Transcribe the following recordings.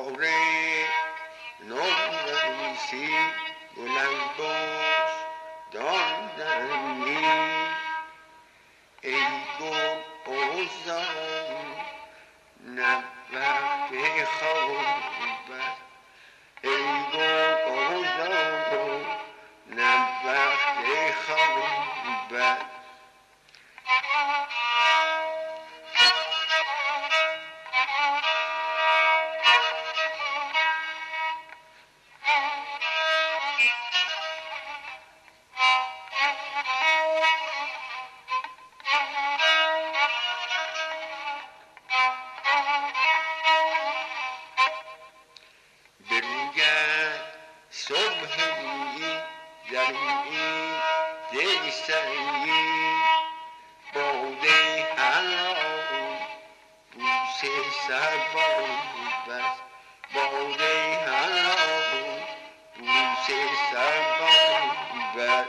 باره نوروزی بلند باش داندنی ای گل اوزان نه وقت خواب است ای گل اوزان نه وقت خواب است بروگرد صبح رویی زمینی دل سنگی باده حلال بوسه سبا بس باده حلال بوسه سبا بس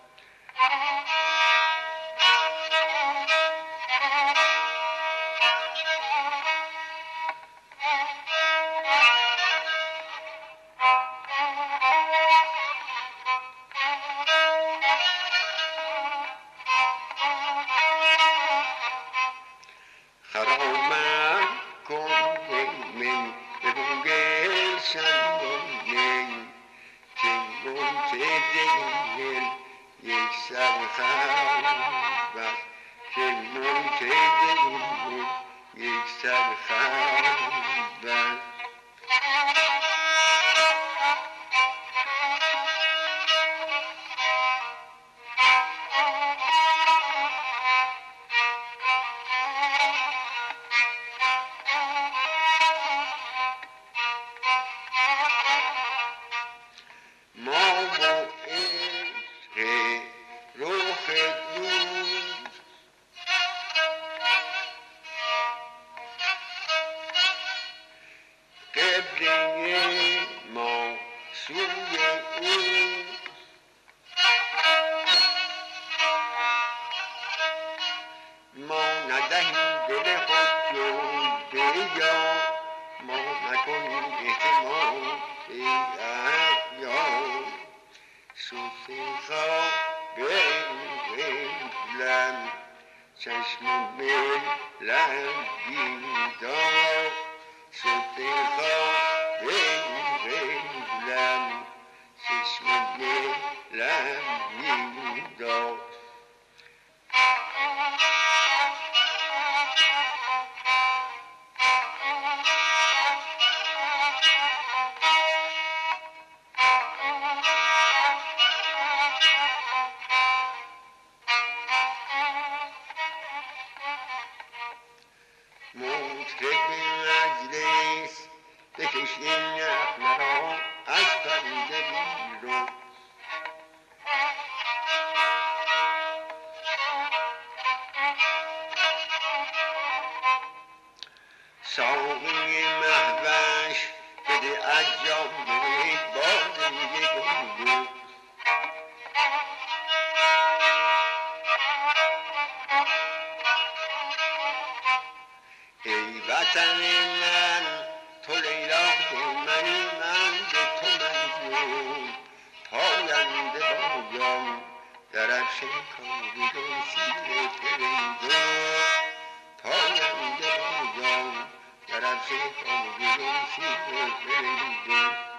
خرامم کن می بگو گل شندانه چنگون چه دل یک سر خراب است چنگون چه دل یک سر خراب است ما با عشق رخ دوست قبله ما سوی او ما ندهیم دل خود جز به یار ما نکنیم اعتماد به اغیار سوسه بلم چشم بلم بیدار سوسه بلم چشم بلم بیدار مطرب مجلس بکش این نغمه را از پرده بیرون ساقی مهوش بده از جام باده گلگون ای وطن من تو لیلا منی من به تو مجنون پاینده با جان درفش کابگان سیر پرندون پاینده با جان درفش کابگان سیر پرندون